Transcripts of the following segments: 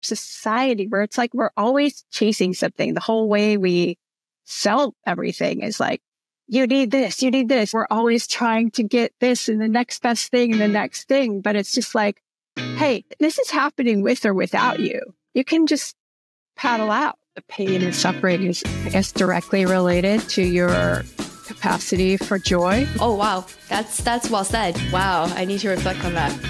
society where it's like we're always chasing something. The whole way we sell everything is like, you need this, you need this. We're always trying to get this and the next best thing and the next thing. But it's just like, hey, this is happening with or without you. You can just paddle out. The pain and suffering is, I guess, directly related to your capacity for joy. Oh, wow. That's well said. Wow. I need to reflect on that.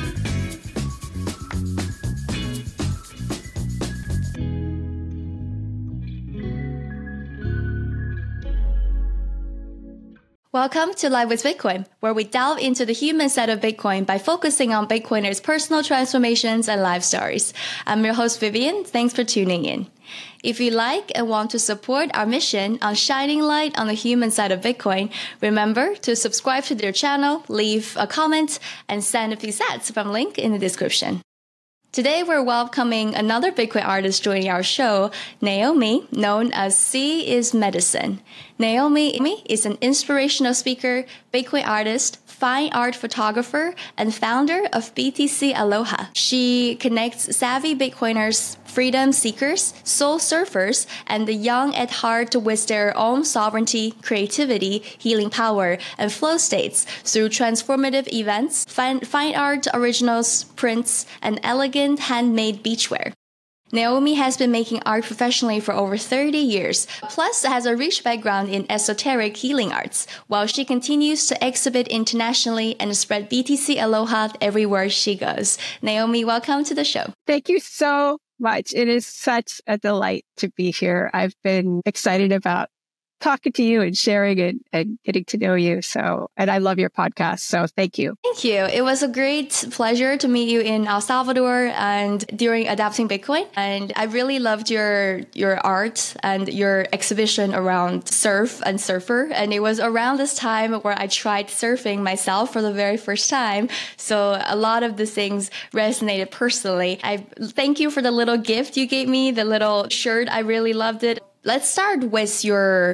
Welcome to Live with Bitcoin, where we delve into the human side of Bitcoin by focusing on Bitcoiners' personal transformations and life stories. I'm your host, Vivian. Thanks for tuning in. If you like and want to support our mission on shining light on the human side of Bitcoin, remember to subscribe to their channel, leave a comment, and send a few sats from link in the description. Today, we're welcoming another Bitcoin artist joining our show, Naomi, known as C is Medicine. Naomi is an inspirational speaker, Bitcoin artist, fine art photographer, and founder of BTC Aloha. She connects savvy Bitcoiners, freedom seekers, soul surfers, and the young at heart with their own sovereignty, creativity, healing power, and flow states through transformative events, fine art originals, prints, and elegant handmade beachwear. Naomi has been making art professionally for over 30 years, plus has a rich background in esoteric healing arts, while she continues to exhibit internationally and spread BTC Aloha everywhere she goes. Naomi, welcome to the show. Thank you so much. It is such a delight to be here. I've been excited about talking to you and sharing and getting to know you. And I love your podcast. So thank you. Thank you. It was a great pleasure to meet you in El Salvador and during Adapting Bitcoin. And I really loved your art and your exhibition around surf and surfer. And it was around this time where I tried surfing myself for the very first time. So a lot of the things resonated personally. I thank you for the little gift you gave me, the little shirt. I really loved it. Let's start with your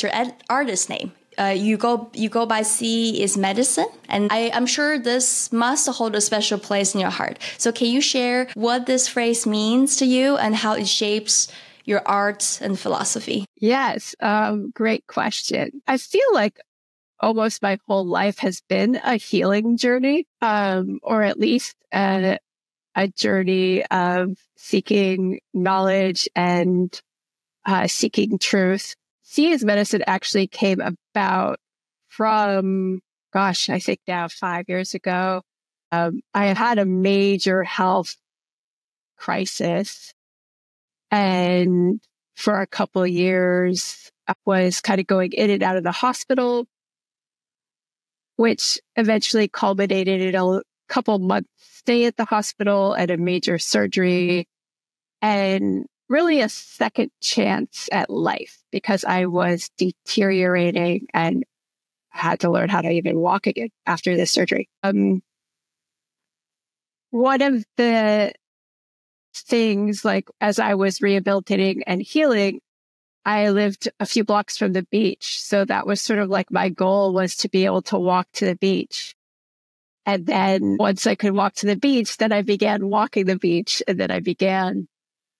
artist name. You go by C is Medicine, and I'm sure this must hold a special place in your heart. So can you share what this phrase means to you and how it shapes your art and philosophy? Yes, great question. I feel like almost my whole life has been a healing journey, or at least a journey of seeking knowledge and seeking truth. C is Medicine actually came about from, I think now 5 years ago. I had a major health crisis. And for a couple of years, I was kind of going in and out of the hospital, which eventually culminated in a couple months stay at the hospital and a major surgery. And really a second chance at life because I was deteriorating and had to learn how to even walk again after this surgery. One of the things, like as I was rehabilitating and healing, I lived a few blocks from the beach. So that was sort of like my goal was to be able to walk to the beach. And then once I could walk to the beach, then I began walking the beach and then I began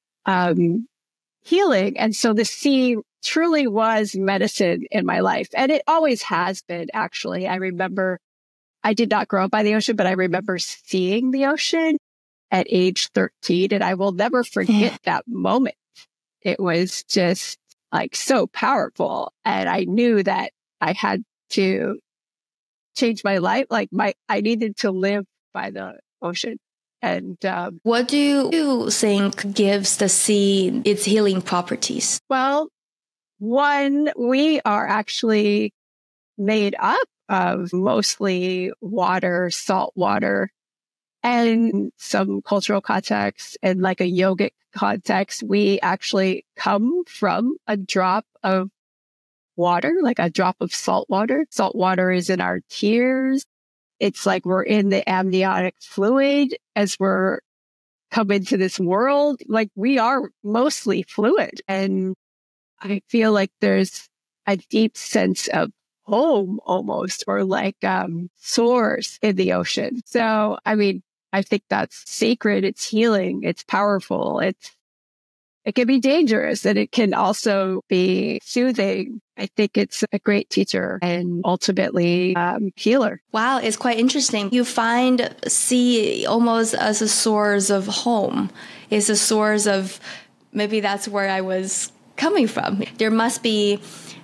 healing. And so the sea truly was medicine in my life. And it always has been, actually. I remember I did not grow up by the ocean, but I remember seeing the ocean at age 13. And I will never forget that moment. It was just like so powerful. And I knew that I had to change my life. I needed to live by the ocean. And what do you think gives the sea its healing properties? Well, one, we are actually made up of mostly water, salt water, and some cultural context and like a yogic context. We actually come from a drop of water, like a drop of salt water. Salt water is in our tears. It's like we're in the amniotic fluid as we're come into this world. Like we are mostly fluid. And I feel like there's a deep sense of home almost, or like source in the ocean. So, I mean, I think that's sacred. It's healing. It's powerful. It can be dangerous and it can also be soothing. I think it's a great teacher and ultimately healer. Wow, it's quite interesting. You find sea almost as a source of home. It's a source of, maybe that's where I was coming from. There must be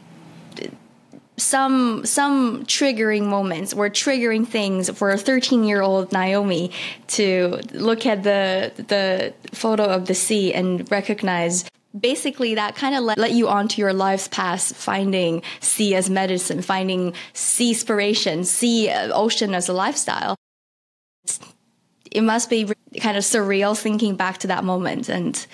some triggering moments or triggering things for a 13-year-old Naomi to look at the photo of the sea and recognize. Basically, that kind of let you onto your life's path, finding sea as medicine, finding sea inspiration, sea ocean as a lifestyle. It must be kind of surreal thinking back to that moment and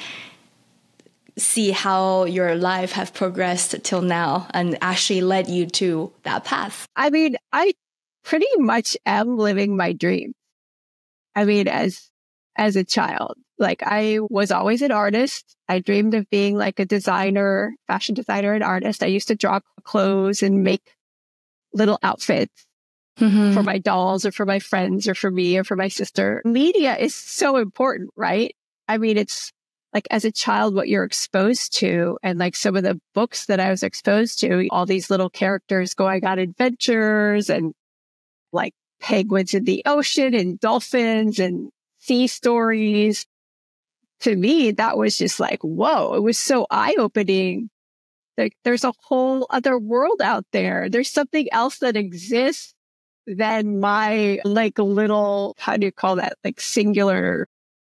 see how your life has progressed till now and actually led you to that path. I mean, I pretty much am living my dream. I mean, as a child, like I was always an artist. I dreamed of being like a designer, fashion designer and artist. I used to draw clothes and make little outfits for my dolls or for my friends or for me or for my sister. Media is so important, right? I mean, it's like as a child, what you're exposed to and like some of the books that I was exposed to, all these little characters going on adventures and like penguins in the ocean and dolphins and sea stories. To me, that was just like, whoa, it was so eye-opening. Like there's a whole other world out there. There's something else that exists than my like little, how do you call that? Like singular,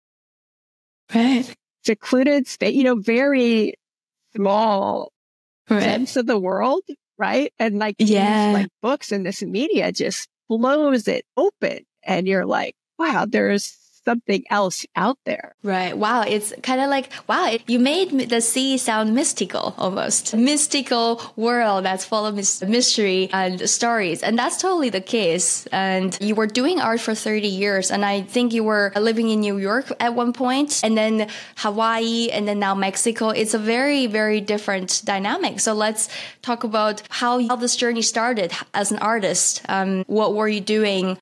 right? Secluded space, very small sense of the world, right? And like these like books and this media just blows it open. And you're like, wow, there's something else out there. Right. Wow. It's kind of like, wow, you made the sea sound mystical almost. Mystical world that's full of mystery and stories. And that's totally the case. And you were doing art for 30 years. And I think you were living in New York at one point, and then Hawaii, and then now Mexico. It's a very, very different dynamic. So let's talk about how this journey started as an artist. What were you doing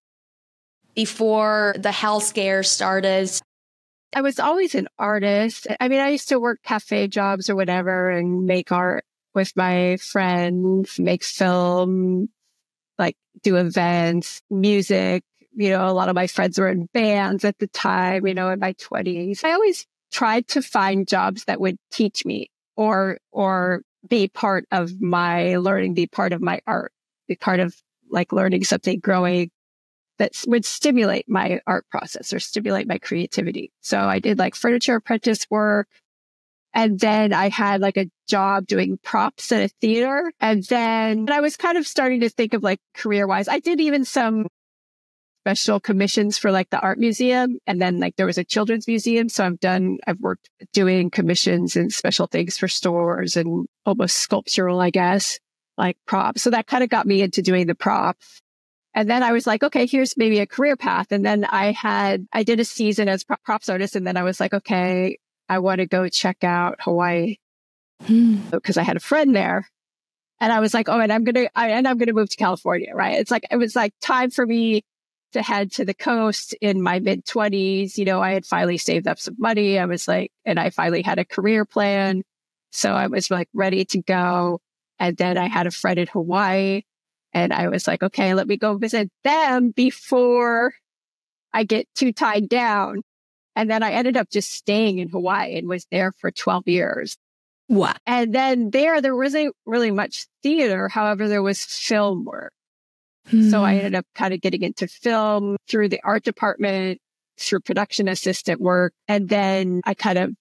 before the health scare started? I was always an artist. I mean, I used to work cafe jobs or whatever and make art with my friends, make film, like do events, music. A lot of my friends were in bands at the time, in my 20s. I always tried to find jobs that would teach me or be part of my learning, be part of my art, be part of like learning something, growing, that would stimulate my art process or stimulate my creativity. So I did like furniture apprentice work. And then I had like a job doing props at a theater. And then I was kind of starting to think of like career wise. I did even some special commissions for like the art museum. And then like there was a children's museum. So I've worked doing commissions and special things for stores and almost sculptural, I guess, like props. So that kind of got me into doing the props. And then I was like, okay, here's maybe a career path. And then I did a season as props artist. And then I was like, okay, I want to go check out Hawaii because I had a friend there. And I was like, oh, and I'm going to move to California, right? It was like time for me to head to the coast in my mid 20s. I had finally saved up some money. I was like, and I finally had a career plan. So I was like ready to go. And then I had a friend in Hawaii. And I was like, okay, let me go visit them before I get too tied down. And then I ended up just staying in Hawaii and was there for 12 years. Wow. And then there wasn't really much theater. However, there was film work. So I ended up kind of getting into film through the art department, through production assistant work. And then I kind of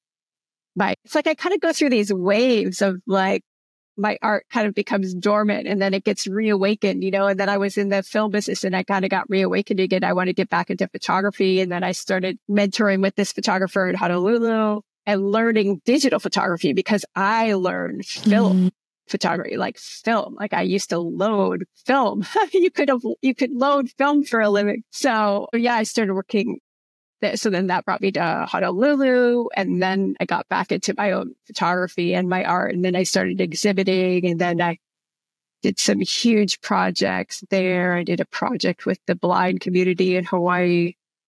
go through these waves of like, my art kind of becomes dormant and then it gets reawakened, and then I was in the film business and I kind of got reawakened again. I want to get back into photography. And then I started mentoring with this photographer in Honolulu and learning digital photography because I learned film photography, like film. Like I used to load film. You could load film for a living. So yeah, I started working. So then that brought me to Honolulu. And then I got back into my own photography and my art. And then I started exhibiting. And then I did some huge projects there. I did a project with the blind community in Hawaii.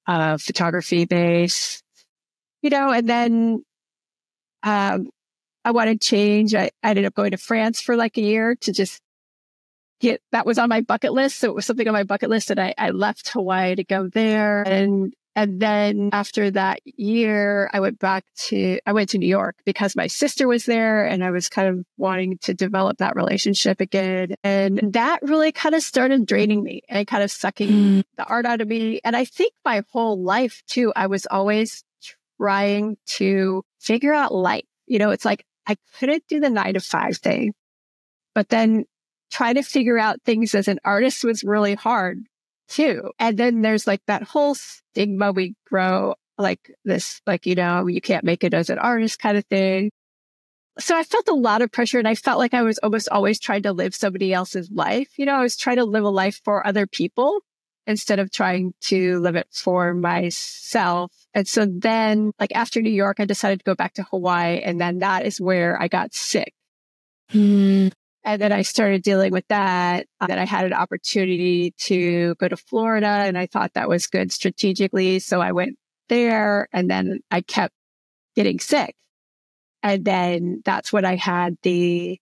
photography base, and then I wanted change. I ended up going to France for like a year to just that was on my bucket list. So it was something on my bucket list, and I left Hawaii to go there. And then after that year, I went to New York because my sister was there and I was kind of wanting to develop that relationship again. And that really kind of started draining me and kind of sucking the art out of me. And I think my whole life too, I was always trying to figure out life. It's like I couldn't do the 9-to-5 thing, but then trying to figure out things as an artist was really hard too. And then there's like that whole stigma we grow like this, like, you can't make it as an artist kind of thing. So I felt a lot of pressure, and I felt like I was almost always trying to live somebody else's life. I was trying to live a life for other people instead of trying to live it for myself. And so then like after New York, I decided to go back to Hawaii. And then that is where I got sick. And then I started dealing with that. Then I had an opportunity to go to Florida, and I thought that was good strategically. So I went there, and then I kept getting sick. And then that's when I had the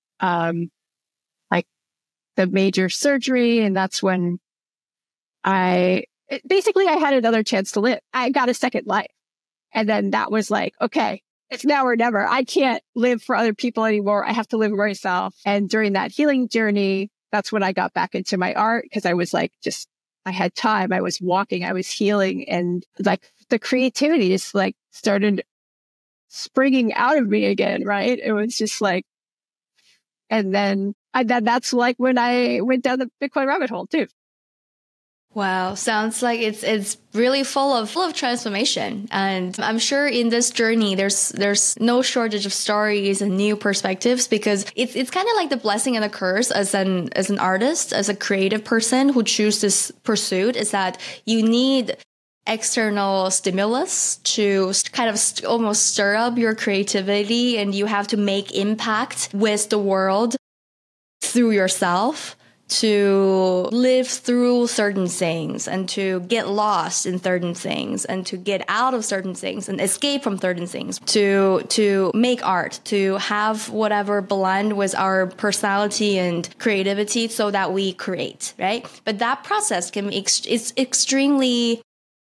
major surgery. And that's when I had another chance to live. I got a second life. And then that was like, okay, it's now or never. I can't live for other people anymore. I have to live for myself. And during that healing journey, that's when I got back into my art, because I was like, I had time. I was walking, I was healing, and like the creativity just like started springing out of me again. Right. It was just like, and then that's like when I went down the Bitcoin rabbit hole too. Wow, sounds like it's really full of transformation, and I'm sure in this journey there's no shortage of stories and new perspectives, because it's kind of like the blessing and the curse as an artist, as a creative person who chooses this pursuit, is that you need external stimulus to kind of almost stir up your creativity, and you have to make impact with the world through yourself, to live through certain things and to get lost in certain things and to get out of certain things and escape from certain things, to make art, to have whatever blend with our personality and creativity so that we create, right? But that process can be extremely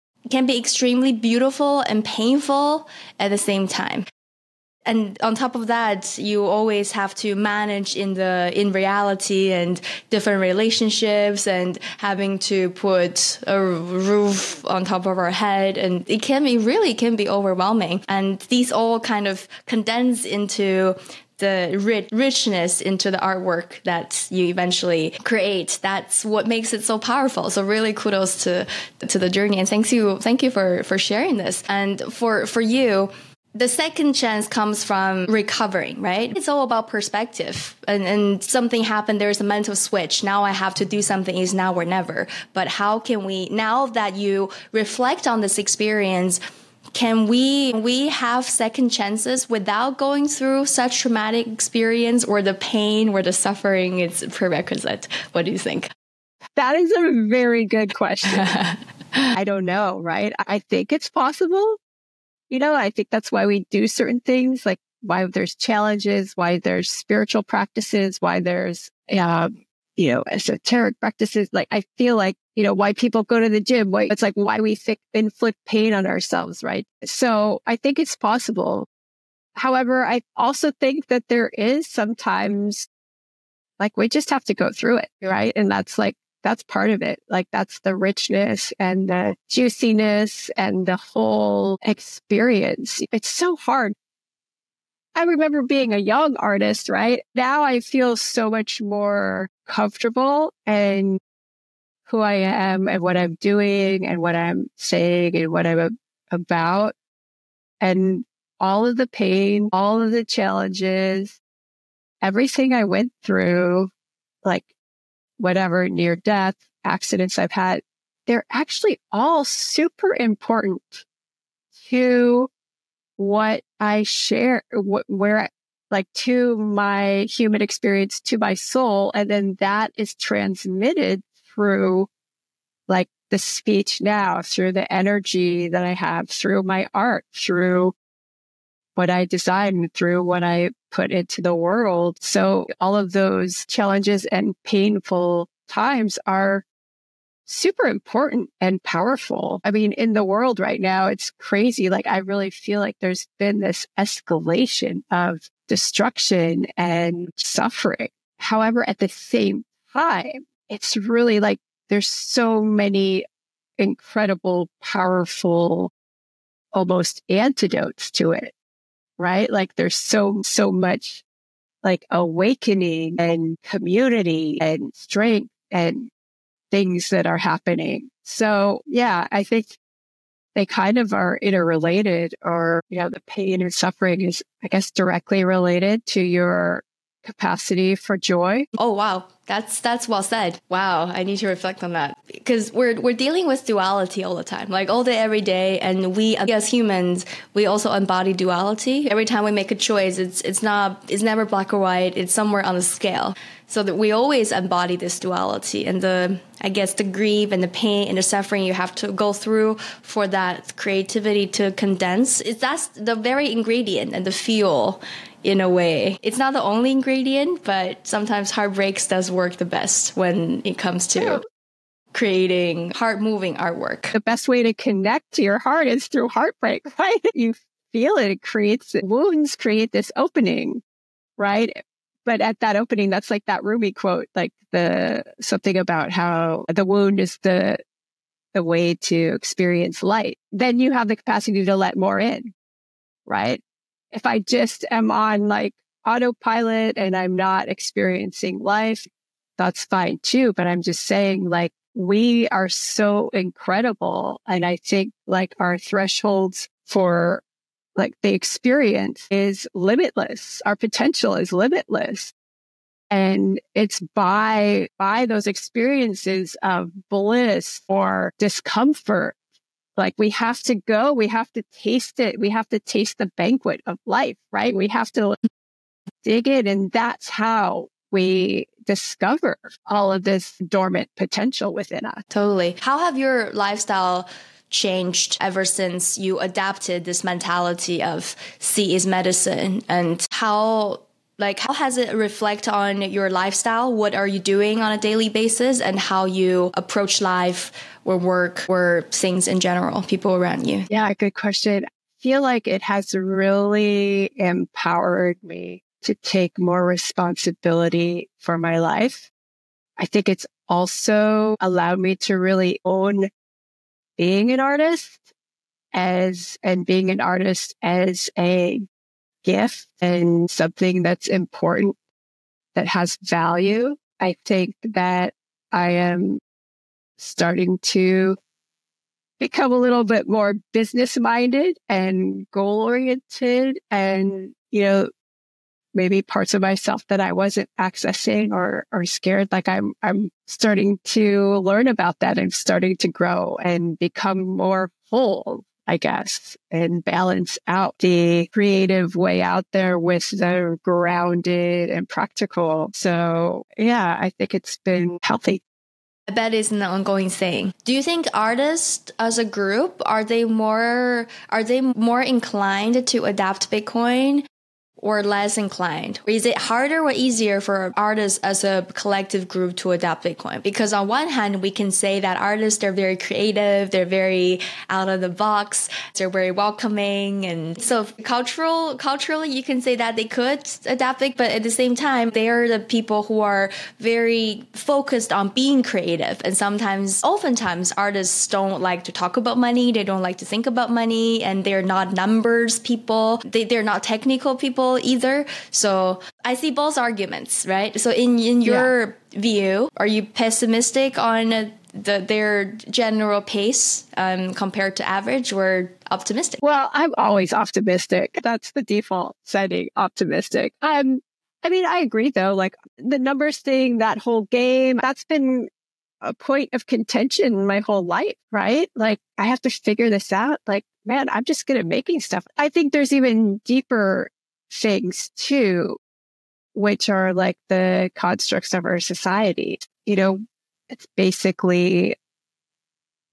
beautiful and painful at the same time. And on top of that, you always have to manage in reality and different relationships and having to put a roof on top of our head. And it can be overwhelming. And these all kind of condense into the richness into the artwork that you eventually create. That's what makes it so powerful. So really kudos to the journey. And thank you for sharing this. And for you, the second chance comes from recovering, right? It's all about perspective. And something happened, there's a mental switch. Now I have to do something, is now or never. But how can we, now that you reflect on this experience, can we have second chances without going through such traumatic experience, or the pain or the suffering is prerequisite? What do you think? That is a very good question. I don't know, right? I think it's possible. I think that's why we do certain things, like why there's challenges, why there's spiritual practices, why there's, esoteric practices. Like, I feel like, why people go to the gym, it's like why we inflict pain on ourselves, right? So I think it's possible. However, I also think that there is sometimes, like, we just have to go through it, right? And that's part of it. Like, that's the richness and the juiciness and the whole experience. It's so hard. I remember being a young artist, right? Now I feel so much more comfortable in who I am and what I'm doing and what I'm saying and what I'm about. And all of the pain, all of the challenges, everything I went through, like, whatever near death, accidents I've had, they're actually all super important to what I share, to my human experience, to my soul. And then that is transmitted through like the speech now, through the energy that I have, through my art, through what I design, through what I put into the world. So all of those challenges and painful times are super important and powerful. I mean, in the world right now, it's crazy. Like, I really feel like there's been this escalation of destruction and suffering. However, at the same time, it's really like there's so many incredible, powerful, almost antidotes to it, right? Like, there's so much like awakening and community and strength and things that are happening. So yeah, I think they kind of are interrelated, or, the pain and suffering is, I guess, directly related to your capacity for joy. Oh, wow. That's well said. Wow. I need to reflect on that, because we're dealing with duality all the time, like all day, every day. And we as humans, we also embody duality. Every time we make a choice, it's never black or white. It's somewhere on the scale. So that we always embody this duality, and the grief and the pain and the suffering you have to go through for that creativity to condense. That's the very ingredient and the fuel. In a way, it's not the only ingredient, but sometimes heartbreaks does work the best when it comes to creating heart-moving artwork. The best way to connect to your heart is through heartbreak, right? You feel it. It creates wounds, create this opening, right? But at that opening, that's like that Rumi quote, like something about how the wound is the way to experience light. Then you have the capacity to let more in, right? If I just am on like autopilot and I'm not experiencing life, that's fine too. But I'm just saying, like, we are so incredible. And I think like our thresholds for like the experience is limitless. Our potential is limitless. And it's by those experiences of bliss or discomfort. Like, we have to taste it. We have to taste the banquet of life, right? We have to dig in. And that's how we discover all of this dormant potential within us. Totally. How have your lifestyle changed ever since you adapted this mentality of sea is medicine? And how has it reflect on your lifestyle? What are you doing on a daily basis, and how you approach life or work or things in general, people around you? Yeah, good question. I feel like it has really empowered me to take more responsibility for my life. I think it's also allowed me to really own being an artist and being an artist as a gift and something that's important, that has value. I think that I am starting to become a little bit more business minded and goal oriented, and, maybe parts of myself that I wasn't accessing or scared. Like, I'm starting to learn about that and starting to grow and become more full, I guess, and balance out the creative way out there with the grounded and practical. So yeah, I think it's been healthy. I bet it's an ongoing thing. Do you think artists as a group, are they more inclined to adapt Bitcoin or less inclined? Or is it harder or easier for artists as a collective group to adapt Bitcoin? Because on one hand, we can say that artists are very creative, they're very out of the box, they're very welcoming. And so culturally, you can say that they could adapt it, but at the same time, they are the people who are very focused on being creative. And oftentimes, artists don't like to talk about money, they don't like to think about money, and they're not numbers people, they're not technical people either. So I see both arguments, right? So in your view, are you pessimistic on their general pace compared to average, or optimistic? Well, I'm always optimistic. That's the default setting, optimistic. I mean, I agree though, like the numbers thing, that whole game, that's been a point of contention my whole life, right? Like, I have to figure this out. Like, man, I'm just good at making stuff. I think there's even deeper things too, which are like the constructs of our society. It's basically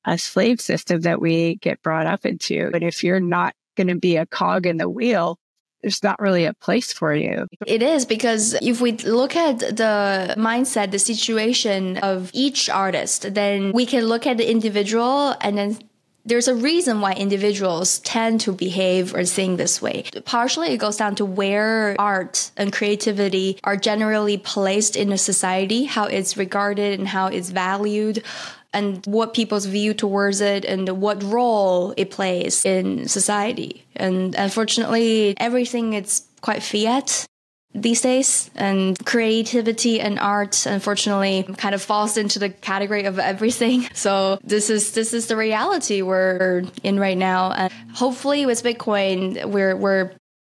a slave system that we get brought up into. And if you're not going to be a cog in the wheel, there's not really a place for you. It is, because if we look at the mindset, the situation of each artist, then we can look at the individual, and then there's a reason why individuals tend to behave or think this way. Partially, it goes down to where art and creativity are generally placed in a society, how it's regarded and how it's valued, and what people's view towards it and what role it plays in society. And unfortunately, everything is quite fiat these days, and creativity and art, unfortunately, kind of falls into the category of everything. So this is the reality we're in right now. And hopefully with Bitcoin, we're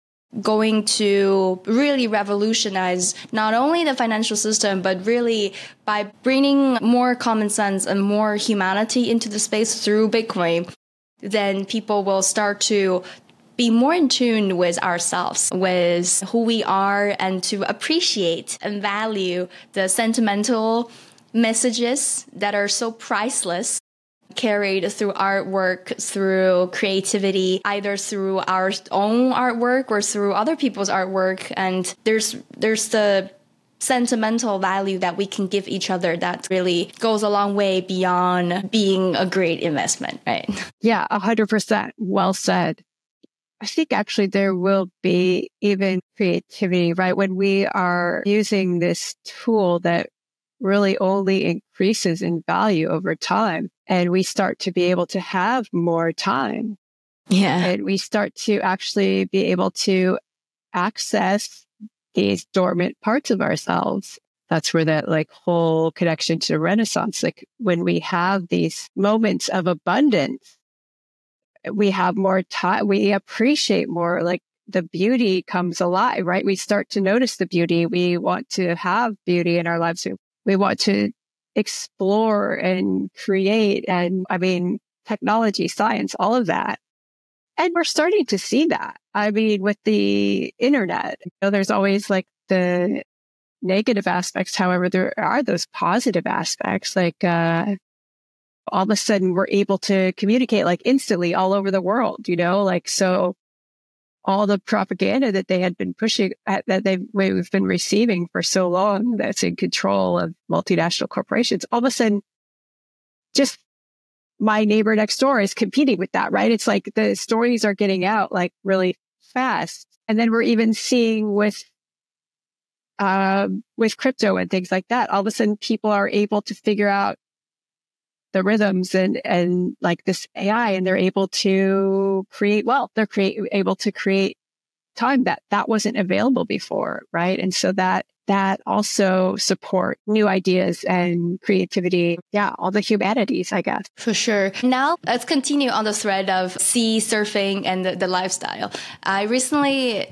going to really revolutionize not only the financial system, but really by bringing more common sense and more humanity into the space through Bitcoin, then people will start to be more in tune with ourselves, with who we are, and to appreciate and value the sentimental messages that are so priceless, carried through artwork, through creativity, either through our own artwork or through other people's artwork. And there's the sentimental value that we can give each other that really goes a long way beyond being a great investment, right? Yeah, 100%. Well said. I think actually there will be even creativity, right? When we are using this tool that really only increases in value over time, and we start to be able to have more time. Yeah. And we start to actually be able to access these dormant parts of ourselves. That's where that like whole connection to the Renaissance, like when we have these moments of abundance, we have more time, we appreciate more, like the beauty comes alive, right? We start to notice the beauty. We want to have beauty in our lives. We want to explore and create. And I mean, technology, science, all of that. And we're starting to see that. I mean, with the internet, there's always like the negative aspects. However, there are those positive aspects, like, all of a sudden we're able to communicate like instantly all over the world, like, so all the propaganda that they had been pushing we've been receiving for so long, that's in control of multinational corporations. All of a sudden, just my neighbor next door is competing with that, right? It's like the stories are getting out like really fast. And then we're even seeing with crypto and things like that, all of a sudden people are able to figure out the rhythms and like this AI, and they're able to create wealth. They're able to create time that wasn't available before, right? And so that also support new ideas and creativity. Yeah, all the humanities, I guess. For sure. Now, let's continue on the thread of sea surfing and the lifestyle. I recently,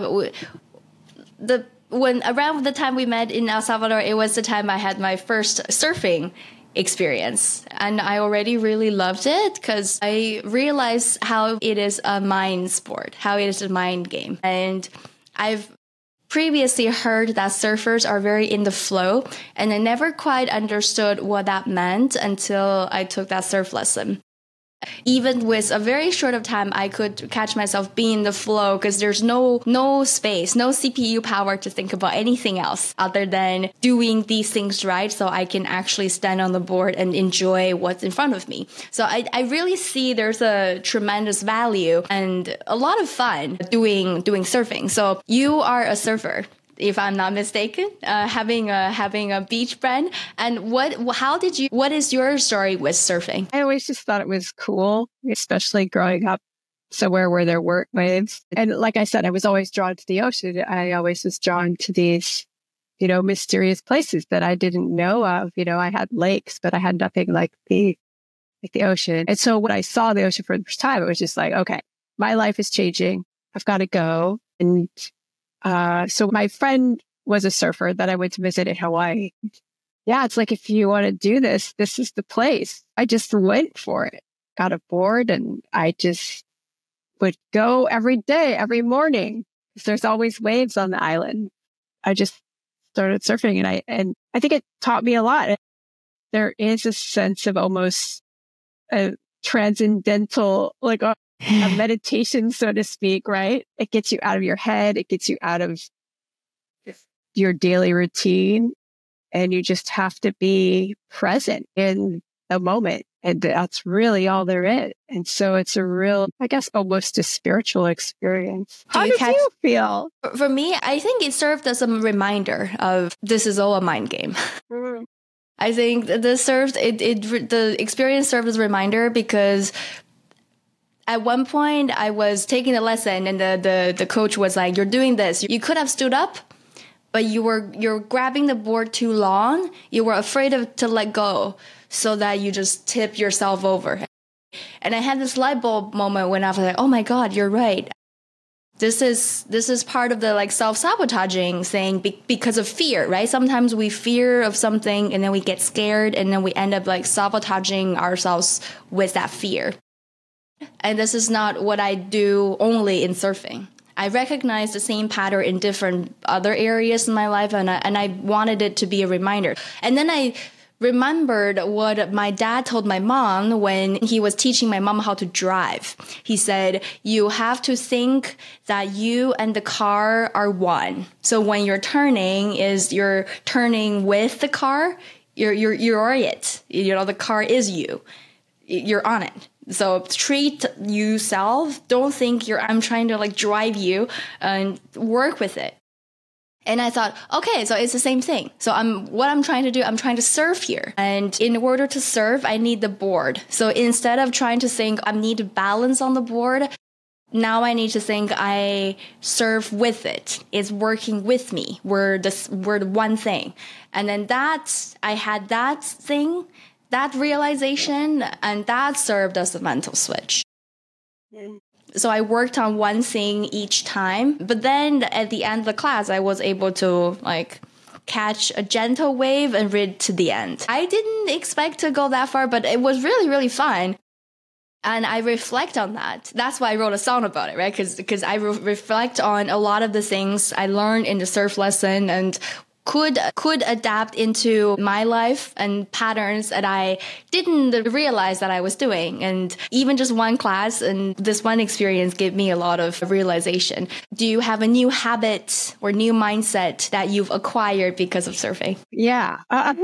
when around the time we met in El Salvador, it was the time I had my first surfing experience, and I already really loved it because I realized how it is a mind sport, how it is a mind game. And I've previously heard that surfers are very in the flow, and I never quite understood what that meant until I took that surf lesson. Even with a very short of time, I could catch myself being in the flow because there's no space, no CPU power to think about anything else other than doing these things right, so I can actually stand on the board and enjoy what's in front of me. So I really see there's a tremendous value and a lot of fun doing surfing. So you are a surfer, if I'm not mistaken, having a beach friend. And what is your story with surfing? I always just thought it was cool, especially growing up somewhere where there weren't waves. And like I said, I was always drawn to the ocean. I always was drawn to these, mysterious places that I didn't know of. I had lakes, but I had nothing like the ocean. And so when I saw the ocean for the first time, it was just like, okay, my life is changing. I've got to go. And so my friend was a surfer that I went to visit in Hawaii. Yeah, it's like, if you want to do this, this is the place. I just went for it, got a board, and I just would go every day, every morning, because there's always waves on the island. I just started surfing, and I think it taught me a lot. There is a sense of almost a transcendental, like a meditation, so to speak, right? It gets you out of your head. It gets you out of your daily routine. And you just have to be present in the moment. And that's really all there is. And so it's a real, I guess, almost a spiritual experience. How did you feel? For me, I think it served as a reminder of this is all a mind game. Mm. I think the experience served as a reminder because at one point I was taking a lesson and the coach was like, you're doing this. You could have stood up, but you're grabbing the board too long. You were afraid to let go so that you just tip yourself over. And I had this light bulb moment when I was like, oh my God, you're right. This is part of the like self-sabotaging thing because of fear, right? Sometimes we fear of something and then we get scared and then we end up like sabotaging ourselves with that fear. And this is not what I do only in surfing. I recognize the same pattern in different other areas in my life, and I wanted it to be a reminder. And then I remembered what my dad told my mom when he was teaching my mom how to drive. He said, you have to think that you and the car are one. So when you're turning with the car, you're it. You know, the car is you. You're on it. So treat yourself. Don't think I'm trying to like drive you, and work with it. And I thought, okay, so it's the same thing. So what I'm trying to do, I'm trying to surf here. And in order to surf, I need the board. So instead of trying to think I need to balance on the board, now I need to think I surf with it. It's working with me. We're the one thing. And then I had that thing, that realization, and that served as a mental switch. Mm. So I worked on one thing each time, but then at the end of the class, I was able to like catch a gentle wave and read to the end. I didn't expect to go that far, but it was really, really fun. And I reflect on that. That's why I wrote a song about it, right? Because I reflect on a lot of the things I learned in the surf lesson and could adapt into my life and patterns that I didn't realize that I was doing. And even just one class and this one experience gave me a lot of realization. Do you have a new habit or new mindset that you've acquired because of surfing? Yeah,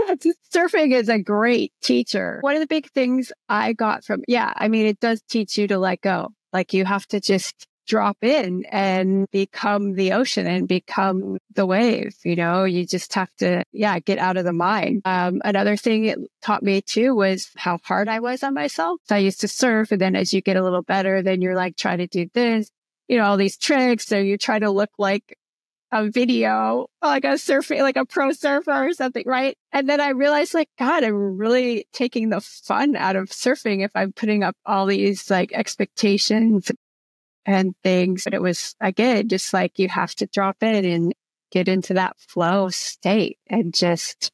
surfing is a great teacher. One of the big things I got from, it does teach you to let go. Like you have to just drop in and become the ocean and become the wave. You know, you just have to, get out of the mind. Another thing it taught me too was how hard I was on myself. So I used to surf, and then as you get a little better, then you're like, try to do this, all these tricks. So you try to look like a video, like a surfing, like a pro surfer or something, right? And then I realized like, God, I'm really taking the fun out of surfing if I'm putting up all these like expectations and things. But it was, again, just like you have to drop in and get into that flow state and just,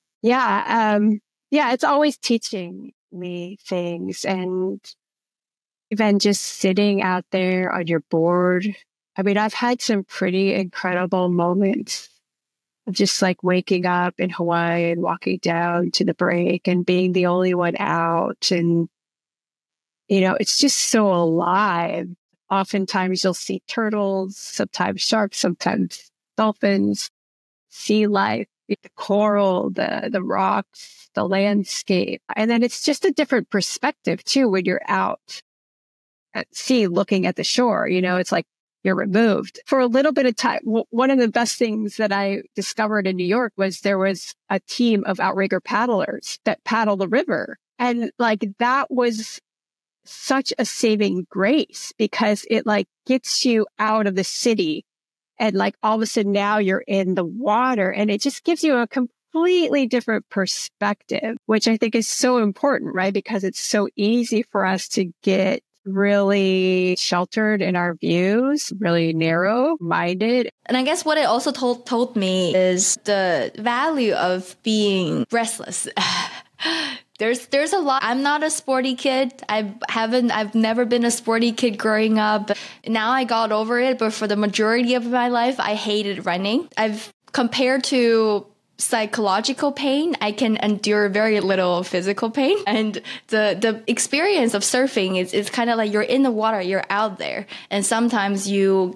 it's always teaching me things. And even just sitting out there on your board. I mean, I've had some pretty incredible moments of just like waking up in Hawaii and walking down to the break and being the only one out. And, it's just so alive. Oftentimes you'll see turtles, sometimes sharks, sometimes dolphins, sea life, the coral, the rocks, the landscape. And then it's just a different perspective too when you're out at sea looking at the shore. It's like you're removed. For a little bit of time, one of the best things that I discovered in New York was there was a team of outrigger paddlers that paddle the river. And like that was such a saving grace because it like gets you out of the city and like all of a sudden now you're in the water, and it just gives you a completely different perspective, which I think is so important, right? Because it's so easy for us to get really sheltered in our views, really narrow minded. And I guess what it also told me is the value of being restless. There's a lot. I'm not a sporty kid. I've never been a sporty kid growing up. Now I got over it, but for the majority of my life, I hated running. Compared to psychological pain, I can endure very little physical pain. And the experience of surfing is kind of like you're in the water, you're out there, and sometimes you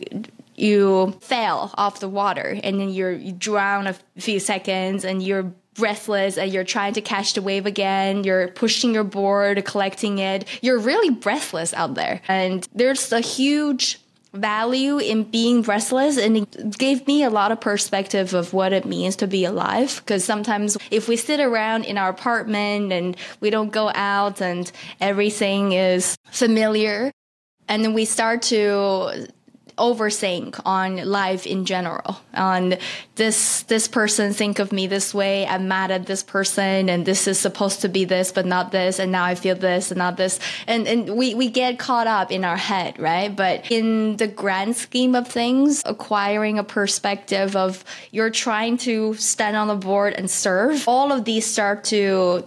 fail off the water and then you drown a few seconds and you're breathless and you're trying to catch the wave again. You're pushing your board, collecting it. You're really breathless out there. And there's a huge value in being restless, and it gave me a lot of perspective of what it means to be alive. Because sometimes if we sit around in our apartment and we don't go out and everything is familiar, and then we start to overthink on life in general, on this person think of me this way, I'm mad at this person, and this is supposed to be this but not this, and now I feel this and not this, and we get caught up in our head, right? But in the grand scheme of things, acquiring a perspective of you're trying to stand on the board and serve, all of these start to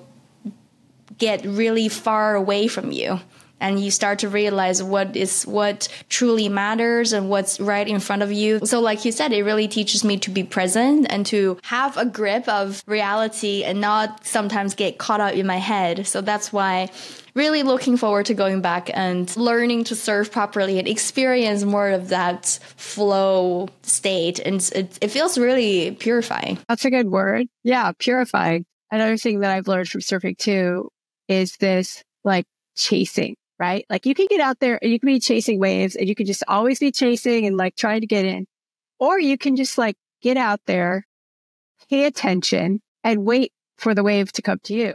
get really far away from you. And you start to realize what truly matters and what's right in front of you. So like you said, it really teaches me to be present and to have a grip of reality and not sometimes get caught up in my head. So that's why really looking forward to going back and learning to surf properly and experience more of that flow state. And it feels really purifying. That's a good word. Yeah, purifying. Another thing that I've learned from surfing too is this like chasing. Right? Like you can get out there and you can be chasing waves and you can just always be chasing and like trying to get in. Or you can just like get out there, pay attention and wait for the wave to come to you.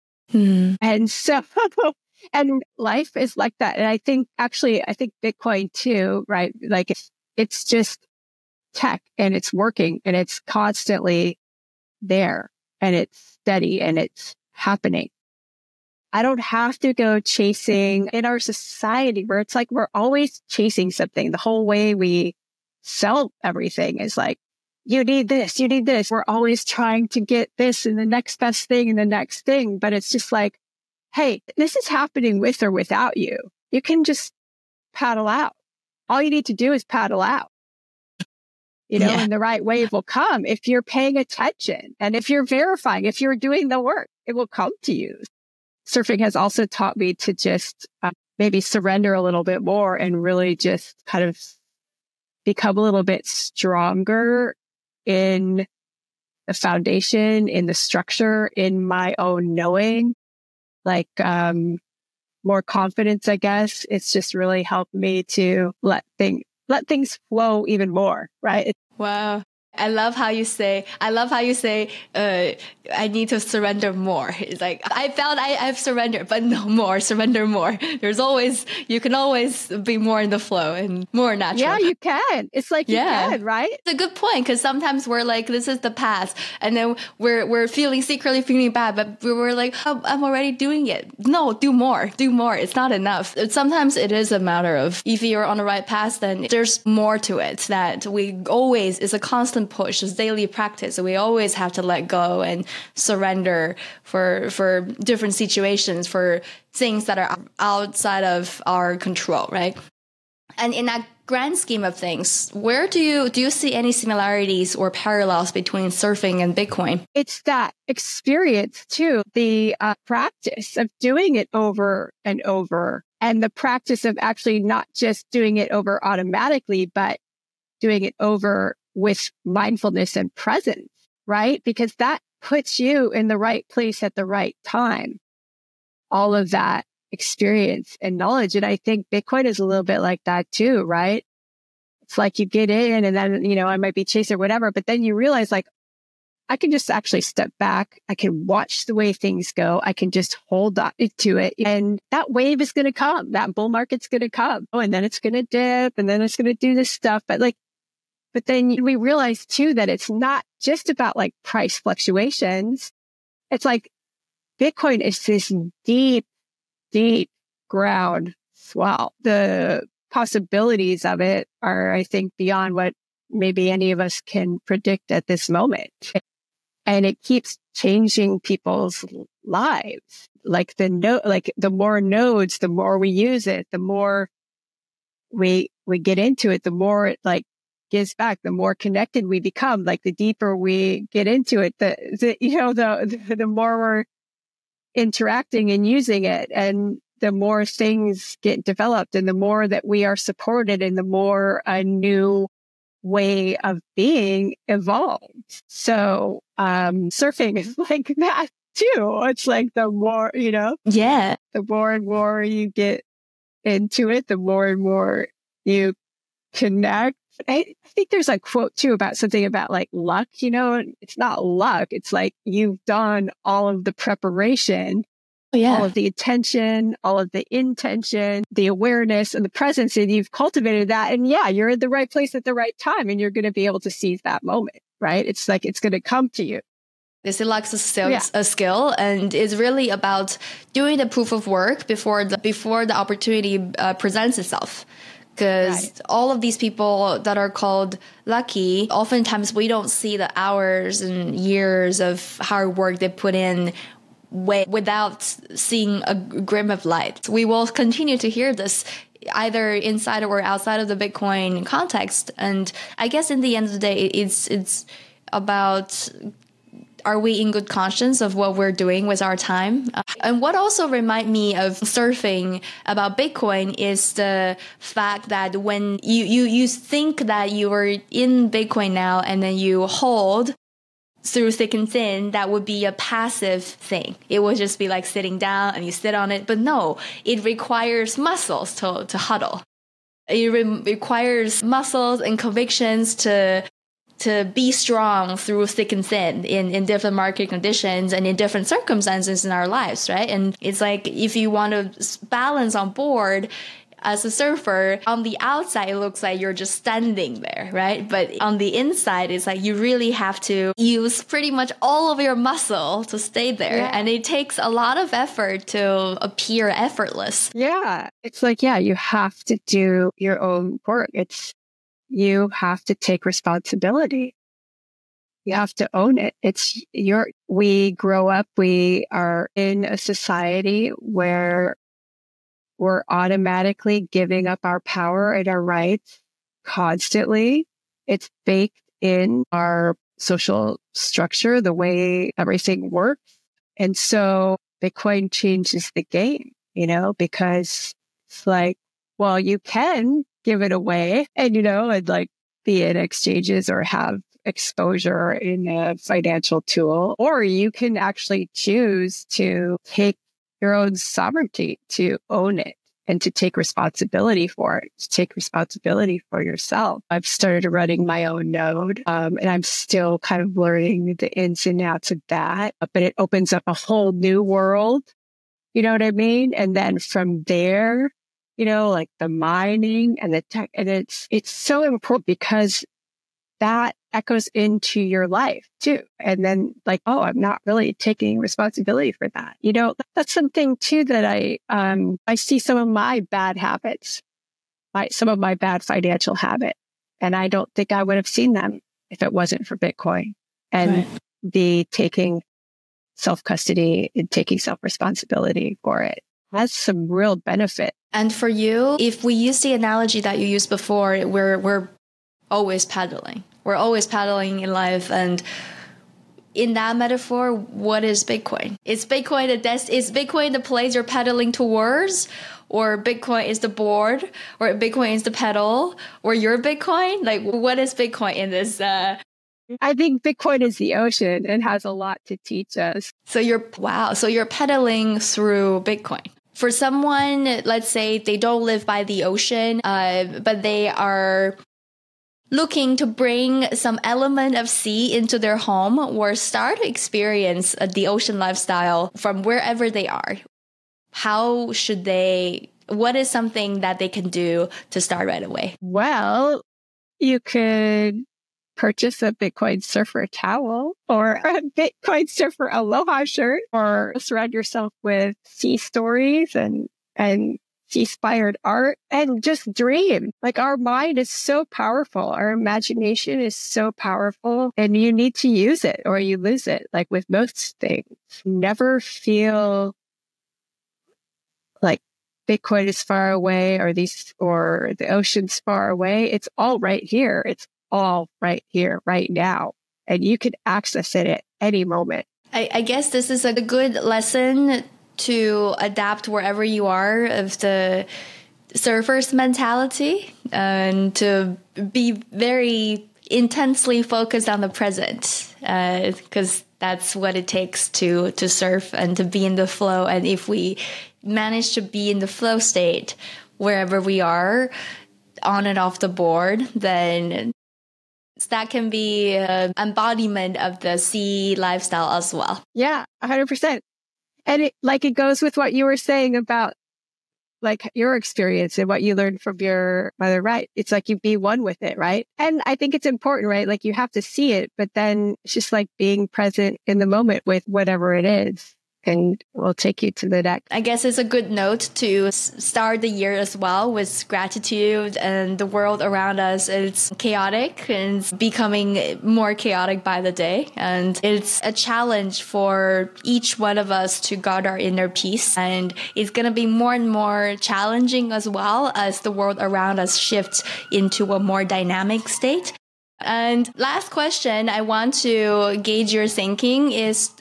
And so, and life is like that. And I think Bitcoin too, right? Like it's just tech and it's working and it's constantly there and it's steady and it's happening. I don't have to go chasing in our society where it's like we're always chasing something. The whole way we sell everything is like, you need this, you need this. We're always trying to get this and the next best thing and the next thing. But it's just like, hey, this is happening with or without you. You can just paddle out. All you need to do is paddle out. And the right wave will come if you're paying attention and if you're verifying, if you're doing the work, it will come to you. Surfing has also taught me to just maybe surrender a little bit more and really just kind of become a little bit stronger in the foundation, in the structure, in my own knowing, like more confidence, I guess. It's just really helped me to let things flow even more, right? Wow. I love how you say, I need to surrender more. It's like, I felt I've surrendered, but no more, surrender more. You can always be more in the flow and more natural. Yeah, you can. It's like you can, right? It's a good point, because sometimes we're like, this is the past. And then we're secretly feeling bad, but we're like, oh, I'm already doing it. No, do more. It's not enough. Sometimes it is a matter of, if you're on the right path, then there's more to it that is a constant push, it's daily practice. So we always have to let go and surrender for different situations, for things that are outside of our control, right? And in that grand scheme of things, where do you see any similarities or parallels between surfing and Bitcoin? It's that experience too, the practice of doing it over and over, and the practice of actually not just doing it over automatically, but doing it over with mindfulness and presence, right? Because that puts you in the right place at the right time. All of that experience and knowledge. And I think Bitcoin is a little bit like that too, right? It's like you get in and then, I might be chasing or whatever, but then you realize like, I can just actually step back. I can watch the way things go. I can just hold on to it. And that wave is going to come. That bull market's going to come. Oh, and then it's going to dip and then it's going to do this stuff. But then we realize too that it's not just about like price fluctuations. It's like Bitcoin is this deep, deep ground swell. The possibilities of it are, I think, beyond what maybe any of us can predict at this moment. And it keeps changing people's lives. Like the more nodes, the more we use it, the more we get into it, the more it like gives back. The more connected we become, like the deeper we get into it, the more we're interacting and using it, and the more things get developed, and the more that we are supported, and the more a new way of being evolves. So surfing is like that too. It's like the more, Yeah. the more and more you get into it, the more and more you connect. I think there's a quote too about something about like luck, it's not luck. It's like you've done all of the preparation, all of the attention, all of the intention, the awareness and the presence, and you've cultivated that. And yeah, you're in the right place at the right time, and you're going to be able to seize that moment, right? It's like, it's going to come to you. This is like a skill, and it's really about doing the proof of work before the opportunity presents itself. Because all of these people that are called lucky, oftentimes we don't see the hours and years of hard work they put in without seeing a gleam of light. We will continue to hear this either inside or outside of the Bitcoin context. And I guess in the end of the day, it's about, are we in good conscience of what we're doing with our time? And what also remind me of surfing about Bitcoin is the fact that when you think that you are in Bitcoin now, and then you hold through thick and thin, that would be a passive thing. It would just be like sitting down and you sit on it. But no, it requires muscles to huddle. It requires muscles and convictions to be strong through thick and thin in different market conditions and in different circumstances in our lives, right? And it's like, if you want to balance on board as a surfer, on the outside, it looks like you're just standing there, right? But on the inside, it's like you really have to use pretty much all of your muscle to stay there. Yeah. And it takes a lot of effort to appear effortless. Yeah. It's like, you have to do your own work. You have to take responsibility. You have to own it. We grow up, we are in a society where we're automatically giving up our power and our rights constantly. It's baked in our social structure, the way everything works. And so Bitcoin changes the game, because it's like, well, you can give it away and, and like be in exchanges or have exposure in a financial tool, or you can actually choose to take your own sovereignty, to own it and to take responsibility for it, to take responsibility for yourself. I've started running my own node, and I'm still kind of learning the ins and outs of that, but it opens up a whole new world. You know what I mean? And then from there, like the mining and the tech, and it's so important because that echoes into your life too. And then like, oh, I'm not really taking responsibility for that. That's something too that I see some of my bad habits, some of my bad financial habits. And I don't think I would have seen them if it wasn't for Bitcoin and the taking self-custody and taking self-responsibility for it. Has some real benefit. And for you, if we use the analogy that you used before, we're always paddling. We're always paddling in life. And in that metaphor, what is Bitcoin? Is Bitcoin the place you're paddling towards? Or Bitcoin is the board? Or Bitcoin is the pedal? Or your Bitcoin? Like, what is Bitcoin in this? I think Bitcoin is the ocean and has a lot to teach us. So you're pedaling through Bitcoin. For someone, let's say they don't live by the ocean, but they are looking to bring some element of sea into their home or start to experience the ocean lifestyle from wherever they are. What is something that they can do to start right away? Well, you could purchase a Bitcoin Surfer towel or a Bitcoin Surfer Aloha shirt, or surround yourself with sea stories and sea-inspired art, and just dream. Like, our mind is so powerful. Our imagination is so powerful, and you need to use it or you lose it. Like with most things, never feel like Bitcoin is far away or the ocean's far away. It's all right here. It's all right here, right now. And you can access it at any moment. I guess this is a good lesson to adapt wherever you are of the surfer's mentality and to be very intensely focused on the present because that's what it takes to surf and to be in the flow. And if we manage to be in the flow state wherever we are on and off the board, then that can be an embodiment of the sea lifestyle as well. Yeah, 100%. And it goes with what you were saying about like your experience and what you learned from your mother, right? It's like you be one with it, right? And I think it's important, right? Like you have to see it, but then it's just like being present in the moment with whatever it is. And we'll take you to the next. I guess it's a good note to start the year as well with gratitude, and the world around us is chaotic and it's becoming more chaotic by the day. And it's a challenge for each one of us to guard our inner peace. And it's going to be more and more challenging as well as the world around us shifts into a more dynamic state. And last question I want to gauge your thinking is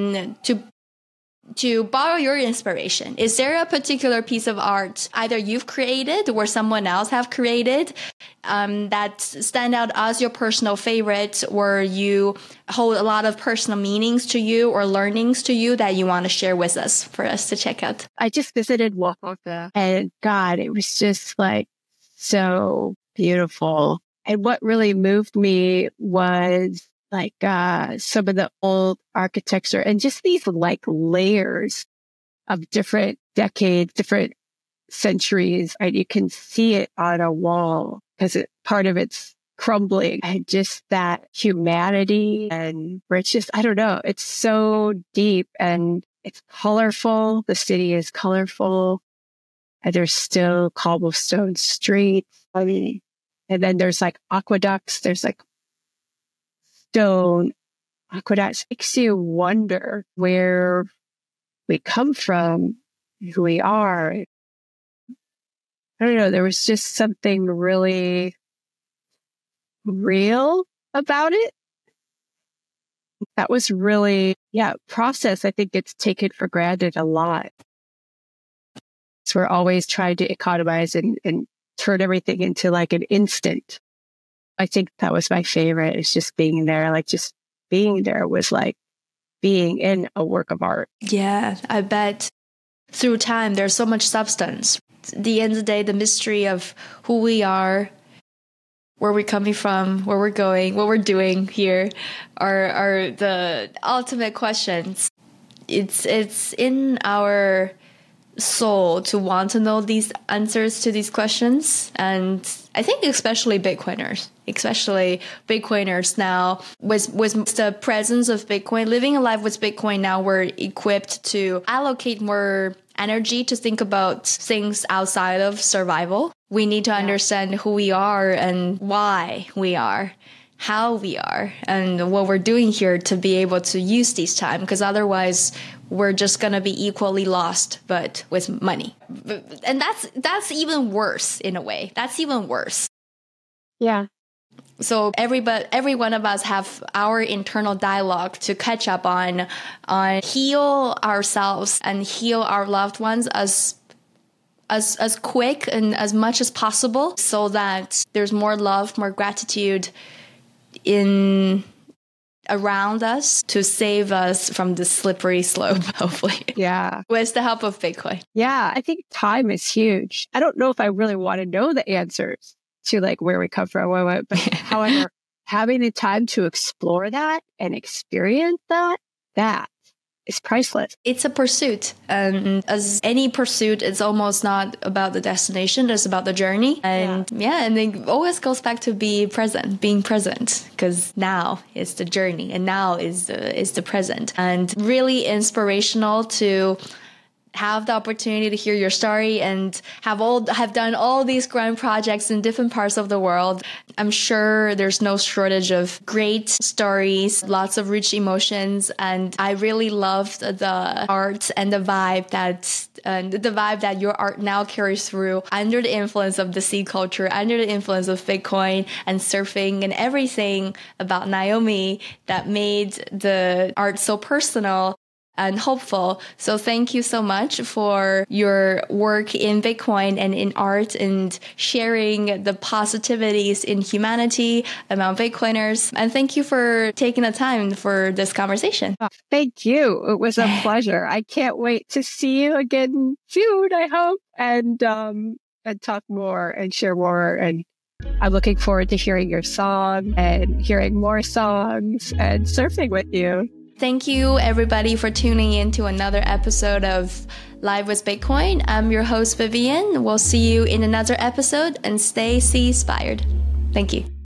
to borrow your inspiration. Is there a particular piece of art either you've created or someone else have created that stand out as your personal favorite, or you hold a lot of personal meanings to you or learnings to you that you want to share with us for us to check out? I just visited Oaxaca and God, it was just like so beautiful. And what really moved me was like some of the old architecture and just these like layers of different decades, different centuries, and you can see it on a wall because part of it's crumbling, and just that humanity and where it's just, I don't know, it's so deep and it's colorful. The city is colorful and there's still cobblestone streets. I mean, and then there's like aqueducts. There's like stone aqueducts. Makes you wonder where we come from, who we are. I don't know. There was just something really real about it. That was really, process. I think it's taken for granted a lot. So we're always trying to economize and turn everything into like an instant. I think that was my favorite. It's just being there. Like just being there was like being in a work of art. Yeah, I bet through time, there's so much substance. At the end of the day, the mystery of who we are, where we're coming from, where we're going, what we're doing here are the ultimate questions. It's in our soul to want to know these answers to these questions. And I think especially Bitcoiners now with the presence of Bitcoin, living a life with Bitcoin now, we're equipped to allocate more energy to think about things outside of survival. We need to understand who we are and why we are, how we are, and what we're doing here to be able to use this time, because otherwise we're just going to be equally lost, but with money. And that's even worse in a way. That's even worse. Yeah. So every one of us have our internal dialogue to catch up on heal ourselves and heal our loved ones as quick and as much as possible, so that there's more love, more gratitude around us to save us from the slippery slope, hopefully. Yeah. With the help of Bitcoin. Yeah. I think time is huge. I don't know if I really want to know the answers to like where we come from, but however, having the time to explore that and experience that is priceless. It's a pursuit. And as any pursuit, it's almost not about the destination, it's about the journey. And and it always goes back to being present, because now is the journey and now is the present. And really inspirational to have the opportunity to hear your story and have done all these grand projects in different parts of the world. I'm sure there's no shortage of great stories, lots of rich emotions, and I really loved the art and the vibe that your art now carries through under the influence of the sea culture, under the influence of Bitcoin and surfing and everything about Naomi that made the art so personal and hopeful. So thank you so much for your work in Bitcoin and in art and sharing the positivities in humanity among Bitcoiners. And thank you for taking the time for this conversation. Oh, thank you. It was a pleasure. I can't wait to see you again soon, I hope, and talk more and share more. And I'm looking forward to hearing your song and hearing more songs and surfing with you. Thank you, everybody, for tuning in to another episode of Live with Bitcoin. I'm your host, Vivian. We'll see you in another episode, and stay sea-inspired. Thank you.